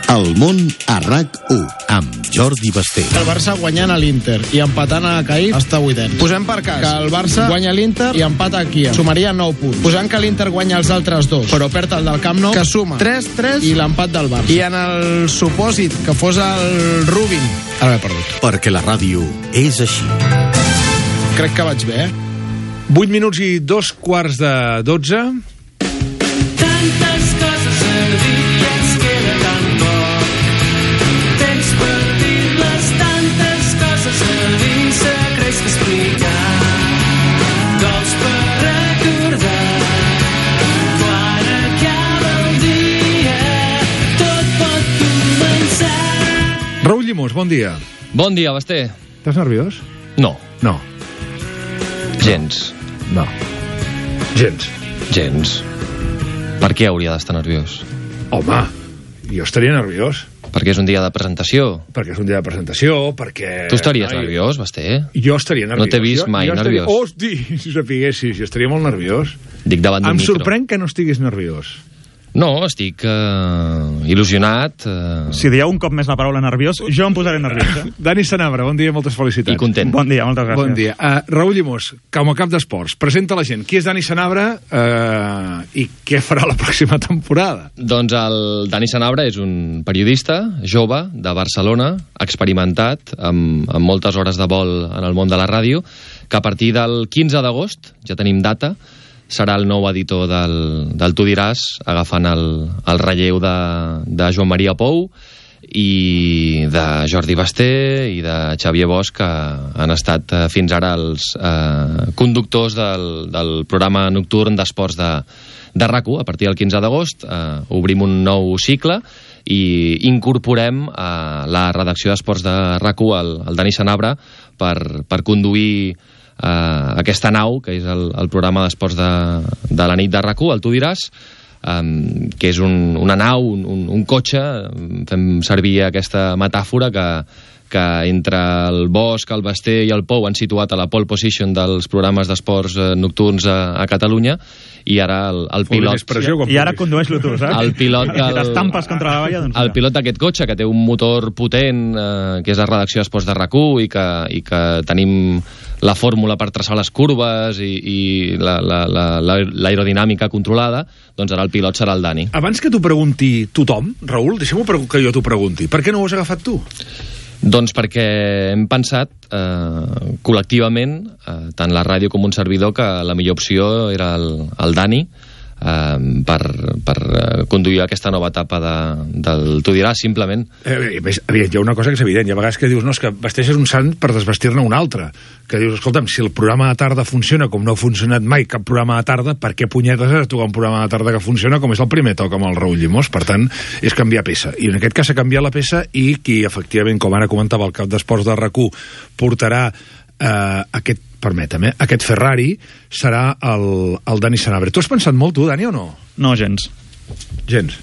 El món a RAC1, amb Jordi Basté. El Barça guanyant a l'Inter i empatant a Caïf està 8è. Posem per cas que el Barça guanya l'Inter i empata a Kia. Sumaria 9 punts. Posant que l'Inter guanya els altres 2, però perd el del Camp Nou, que suma 3-3 i l'empat del Barça. I en el supòsit que fos el Rubin, ara m'he perdut. Perquè la ràdio és així. Crec que vaig bé, 8 minuts i 2:15. Tantes coses a dir i ens queda tan poc. Temps per dir-les, tantes coses a dir, secrets que explicar, gols per recordar. Quan acaba el dia, tot pot començar. Raül Llimós, bon dia. Bon dia, Basté. Estàs nerviós? No, No. gens. No. Gens. Gens. Per què hauria d'estar nerviós? Home, jo estaria nerviós. Perquè és un dia de presentació. Perquè és un dia de presentació, perquè... Tu estaries nerviós, Basté? Jo estaria nerviós. No t'he vist mai nerviós. Hosti, si sapiguessis, jo estaria molt nerviós. Dic davant d'un Em micro. sorprèn que no estiguis nerviós. No, estic il·lusionat Si dieu un cop més la paraula nerviós, jo em posaré nerviós. Dani Sanabra, bon dia, moltes felicitats. i content. Bon dia, moltes gràcies. Bon dia. Raül Llimós, com a cap d'esports, presenta la gent. Qui és Dani Sanabra i què farà la pròxima temporada? Doncs el Dani Sanabra és un periodista jove de Barcelona, experimentat, amb moltes hores de vol en el món de la ràdio, que a partir del 15 d'agost, ja tenim data, serà el nou editor del Tu diràs, agafant el relleu de Joan Maria Pou i de Jordi Basté i de Xavier Bosch, que han estat fins ara els conductors del programa nocturn d'esports de RAC1. A partir del 15 d'agost obrim un nou cicle i incorporem a la redacció d'esports de RAC1 el Dani Sanabra per conduir aquesta nau, que és el programa d'esports de la nit de RAC1, el Tu diràs, que és una nau, un cotxe. Fem servir aquesta metàfora que entre el Bosch, el Basté i el Pou han situat a la pole position dels programes d'esports nocturns a Catalunya, i ara el pilot... I ara condueix-lo tu, saps? El pilot Si t'estampes contra la valla, doncs... El pilot d'aquest cotxe, que té un motor potent, que és la redacció d'esports de RAC1, i que tenim la fórmula per traçar les curves i l'aerodinàmica controlada, doncs ara el pilot serà el Dani. Abans que t'ho pregunti tothom, Raül, deixa'm que jo t'ho pregunti. Per què no ho has agafat tu? Doncs perquè hem pensat col·lectivament, tant la ràdio com un servidor, que la millor opció era el Dani per conduir aquesta nova etapa del Tu diràs, simplement. Hi ha una cosa que és evident. Hi ha vegades que dius, no, és que vesteixes un sant per desvestir-ne un altre. Que dius, escolta'm, si el programa de tarda funciona com no ha funcionat mai cap programa de tarda, per què punyetes has de tocar un programa de tarda que funciona com és el primer toc amb el Raül Llimós? Per tant, és canviar peça. I en aquest cas s'ha canviat la peça, i qui, efectivament, com ara comentava el cap d'esports de RAC1, portarà aquest Ferrari, serà el Dani Sanabra. Tu has pensat molt, tu, Dani, o no? No, gens. Gens.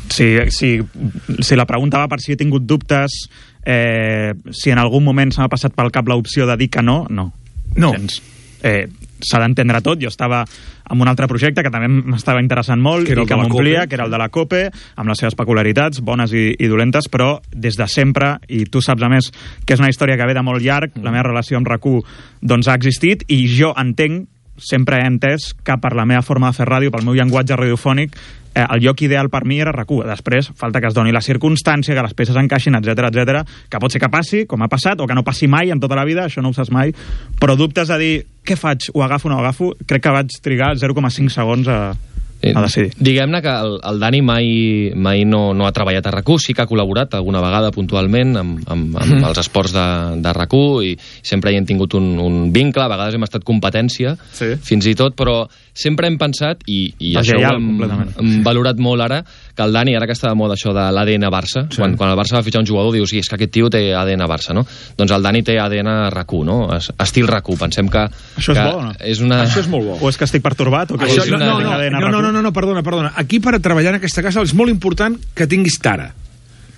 Si la pregunta va per si he tingut dubtes, si en algun moment s'ha passat pel cap l'opció de dir que no, no. Gens. S'ha d'entendre tot. Jo estava en un altre projecte que també m'estava interessant molt i que m'omplia, que era el de la COPE, amb les seves peculiaritats, bones i dolentes, però des de sempre, i tu saps a més que és una història que ve de molt llarg, la meva relació amb RAC1 doncs ha existit, i jo entenc, sempre he entès, que per la meva forma de fer ràdio, pel meu llenguatge radiofònic, el lloc ideal per mi era RAC1. Després, falta que es doni la circumstància, que les peces encaixin, etc, que pot ser que passi, com ha passat, o que no passi mai en tota la vida, això no ho saps mai, però dubtes a dir, què faig, ho agafo o no ho agafo, crec que vaig trigar 0,5 segons a decidir. Diguem-ne que el Dani mai no ha treballat a RAC1, sí que ha col·laborat alguna vegada puntualment amb els esports de RAC1, i sempre hi hem tingut un vincle, a vegades hem estat competència, fins i tot, però sempre hem pensat, i això ho hem valorat molt ara, que el Dani, ara que està de moda això de l'ADN Barça, quan el Barça va fitxar un jugador, dius, sí, és que aquest tio té ADN Barça, no? Doncs el Dani té ADN RAC1, no? Estil RAC1. Pensem que... Això és bo, no? Això és molt bo. O és que estic pertorbat? O que No, perdona. Aquí, per a treballar en aquesta casa, és molt important que tinguis tara.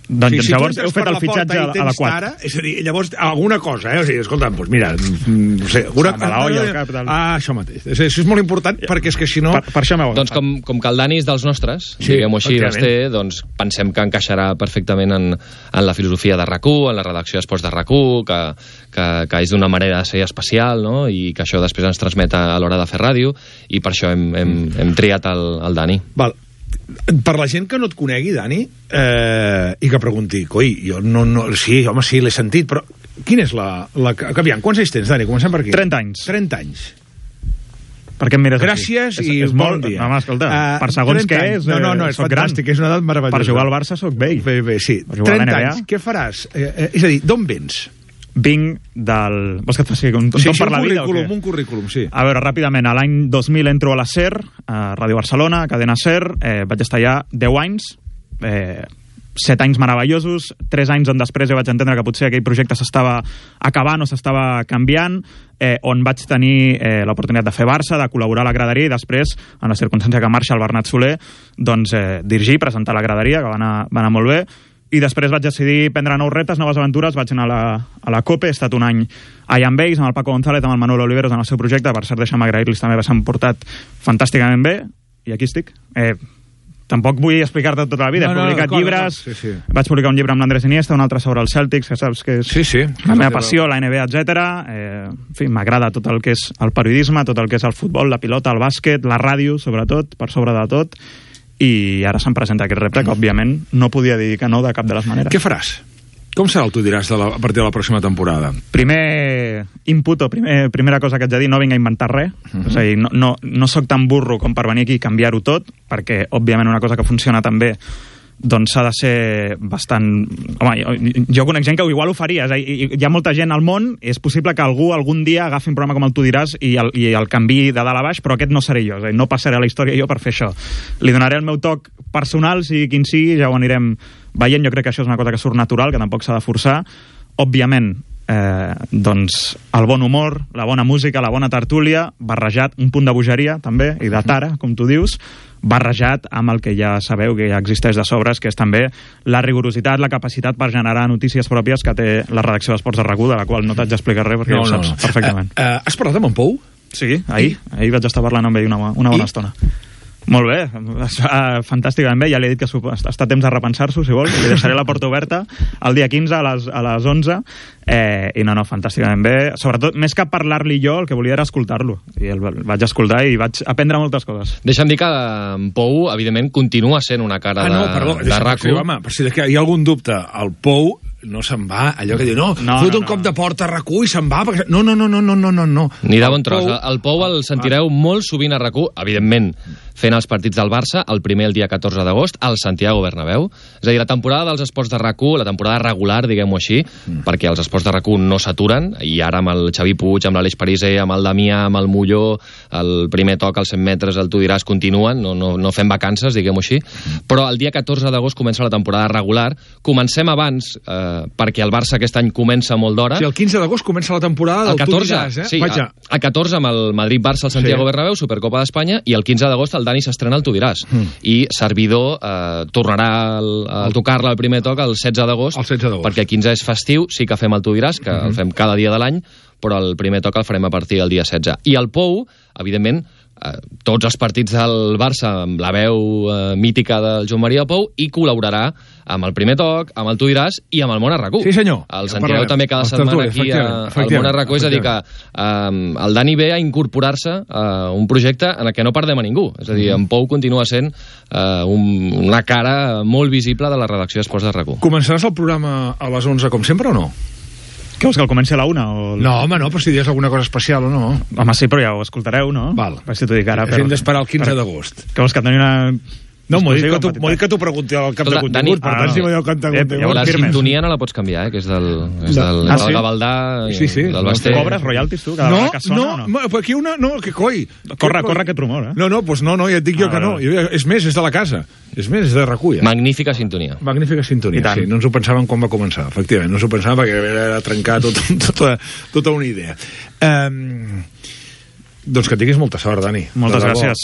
Doncs si llavors tu entres heu fet per el la porta fitxatge i tens adequat. tara, és a dir, llavors, alguna cosa, o sigui, escolta'm, doncs mira, no sé, Amb la olla al cap, tal. això mateix. Això és molt important, perquè és que si no... Per això m'heu Doncs agafat. com que el Dani és dels nostres, Sí, diguem-ho així, efectivament. Basté, doncs pensem que encaixarà perfectament en la filosofia de RAC1, en la redacció d'esports de RAC1, que és d'una manera de ser especial, no? I que això després ens transmet a l'hora de fer ràdio, i per això hem triat el Dani. Val. Per la gent que no et conegui, Dani, i que pregunti, coi, jo no... Sí, home, sí, l'he sentit, però quina és la... Aviam, quants anys tens, Dani? Comencem per aquí. 30 anys. 30 anys. Per què em mires Gràcies així? i és bon molt, dia. Home, escolta, per segons 30 què anys. és... No, és soc fantàstic, gran. és una edat meravellosa. Per jugar al Barça soc vell. Bé, sí. Per jugar a la 30 NBA. anys, què faràs? És a dir, d'on vens? Vinc del... Vols que et faci un Sí, tom per la vida o què? un currículum, sí. A veure, ràpidament, a l'any 2000 entro a la SER, a Ràdio Barcelona, a Cadena SER, vaig estar allà 10 anys, 7 anys meravellosos, 3 anys on després jo vaig entendre que potser aquell projecte s'estava acabant o s'estava canviant, on vaig tenir l'oportunitat de fer Barça, de col·laborar a la graderia i després, en la circumstància que marxa el Bernat Soler, doncs dirigir, presentar la graderia, que va anar molt bé, i després vaig decidir prendre nous reptes, noves aventures, vaig anar a la COPE, he estat un any allà amb ells, amb el Paco González, amb el Manuel Oliveros en el seu projecte, per cert deixa'm agrair-los també, s'han portat fantàsticament bé, i aquí estic. Tampoc vull explicar-te tota la vida, he publicat llibres, sí. vaig publicar un llibre amb l'Andrés Iniesta, un altre sobre els Celtics, que saps que és Sí. la meva passió, la NBA, etc. En fi, m'agrada tot el que és el periodisme, tot el que és el futbol, la pilota, el bàsquet, la ràdio, sobretot, per sobre de tot, i ara se'm presenta aquest repte que, òbviament, no podia dir que no de cap de les maneres. Què faràs? Com serà el Tu diràs a partir de la pròxima temporada? Primer input o primera cosa que haig de dir, no vinc a inventar res. És a dir, no soc tan burro com per venir aquí i canviar-ho tot, perquè, òbviament, una cosa que funciona tan bé doncs s'ha de ser bastant... Home, jo conec gent que igual ho faria. És a dir, hi ha molta gent al món, és possible que algú algun dia agafi un programa com el Tu diràs i el canviï de dalt a baix, però aquest no seré jo. És a dir, no passaré a la història jo per fer això. Li donaré el meu toc personal, sigui quin sigui, ja ho anirem veient. Jo crec que això és una cosa que surt natural, que tampoc s'ha de forçar. Òbviament, doncs el bon humor, la bona música, la bona tertúlia, barrejat, un punt de bogeria també, i de tara, com tu dius, barrejat amb el que ja sabeu que ja existeix de sobres, que és també la rigorositat, la capacitat per generar notícies pròpies que té la redacció d'Esports de RAC1, de la qual no t'haig d'explicar res perquè ja ho saps perfectament. Has parlat amb en Pou? Sí, ahir vaig estar parlant amb ell una bona estona. Molt bé, fantàsticament bé, ja li he dit que està temps de repensar-s'ho, si vol, li deixaré la porta oberta el dia 15 a les 11, i no, fantàsticament bé, sobretot, més que parlar-li jo, el que volia era escoltar-lo, i el vaig escoltar i vaig aprendre moltes coses. Deixa'm dir que en Pou, evidentment, continua sent una cara de RAC1. Home, però si hi ha algun dubte, el Pou no se'n va, allò que diu, fot un cop de porta a RAC1 i se'n va, perquè... No. Ni de bon tros. El Pou el sentireu molt sovint a RAC1, evidentment, fent els partits del Barça, el primer el dia 14 d'agost, al Santiago Bernabéu. És a dir, la temporada dels esports de RAC1, la temporada regular, diguem-ho així, perquè els esports de RAC1 no s'aturen, i ara amb el Xavi Puig, amb l'Aleix Pariser, amb el Damià, amb el Molló, el primer toc als 100 metres, el Tu diràs, continuen, no fem vacances, diguem-ho així, però el dia 14 d'agost comença la temporada regular. Comencem abans, perquè el Barça aquest any comença molt d'hora. Sí, el 15 d'agost comença la temporada del Tu diràs, sí, a 14 amb el Madrid-Barça al Santiago Bernabéu, Supercopa d'Espanya, i el 15 d'agost el Dani s'estrena al Tu diràs. I Servidor tornarà a tocar-la el primer toc el 16 d'agost, perquè el 15 és festiu, sí que fem el Tu diràs, que el fem cada dia de l'any, però el primer toc el farem a partir del dia 16. I el Pou, evidentment, tots els partits del Barça amb la veu mítica del Joan Maria Pou, i col·laborarà amb el primer toc, amb el Tu diràs i amb el Món a RAC1. Sí, senyor. El sentireu també cada setmana aquí al Món a RAC1, és a dir que el Dani ve a incorporar-se a un projecte en el que no perdem a ningú. És a dir, en Pou continua sent una cara molt visible de la redacció d'Esports de RAC1. Començaràs el programa a les 11 com sempre o no? Què vols, que el comenci a la 1? No, home, no, però si dius alguna cosa especial o no. Home, sí, però ja ho escoltareu, no? Val. Per si t'ho dic ara. Hem d'esperar el 15 d'agost. Què vols, que teniu una... No, m'ho dic que t'ho pregunti al cap de contingut, per tant, si m'ho diu al cap de contingut... La sintonia no la pots canviar, que és del Gavaldà i del Basté. Cobres royalties, tu, cada vegada que sona, no, però aquí una... No, que coi... Corre aquest rumor, eh? No, doncs no, ja et dic jo que no. És més, és de la casa. És més, és de RAC1. Magnífica sintonia. Magnífica sintonia, sí. No ens ho pensàvem quan va començar, efectivament. No ens ho pensàvem perquè era trencar tota una idea. Doncs que tinguis molta sort, Dani. Moltes gràcies.